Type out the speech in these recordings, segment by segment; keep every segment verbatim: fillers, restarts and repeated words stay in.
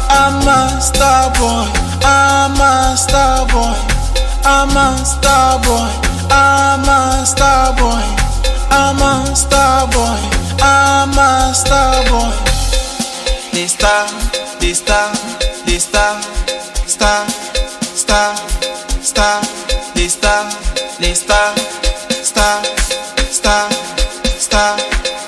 I'm a star boy, I'm a star boy, I'm a star boy, I'm a star boy, I'm a star boy, I'm a star boy. The star, the star, the star, star, star, star, the star, the star, star, star, star.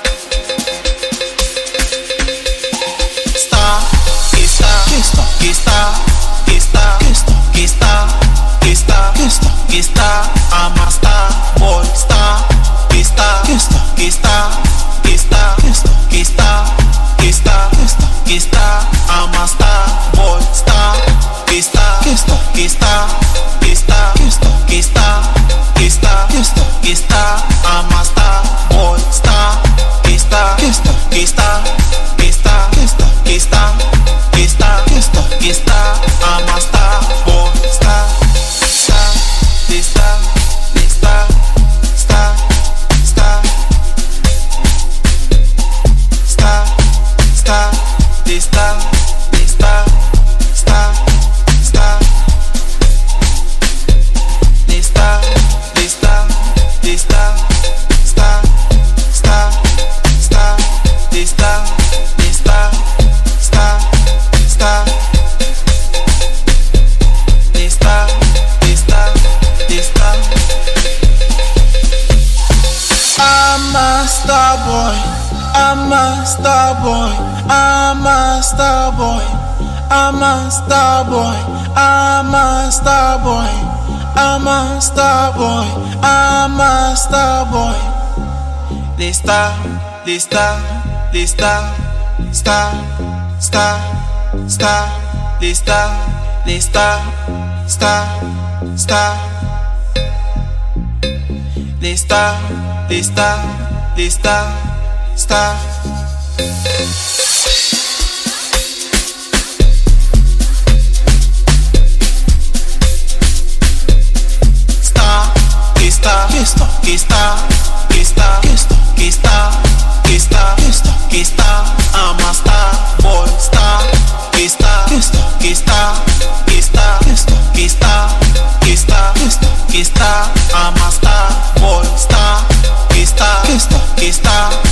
Que está, que está, que está, que está, que está, que está, que está, I'm a star boy, star, que está, que está, que está, que está, que está, que está, que está, que está, que está, I'm a star boy, star, que está, que está, que está, que está, que está, que está, que está, que está, que está, I'm a star boy, star, que está, que está, que está, que está, que está, que está. Que está, que está, que está, I'm a star boy, star, star, que está, que está, star, star, star, star, que está, que está, star, star, que está, que está, que está, star, star, star, que está, que está, star. Está, está, está, está. I'm a star boy, I'm a star boy, I'm a star boy, I'm a star boy, I'm a star boy, I'm a star boy, I'm a star boy. Lista, lista, lista, star, star. Star, lista, lista, star, star, lista, lista, lista, star. Star, que está, que está, que está, que está, que está, que está, que está, que está, que está, I'm a star boy, star. Que está, que está, que está, que está, que está, que está, que está, que está, que está, I'm a star boy, star, que está, que está, que está.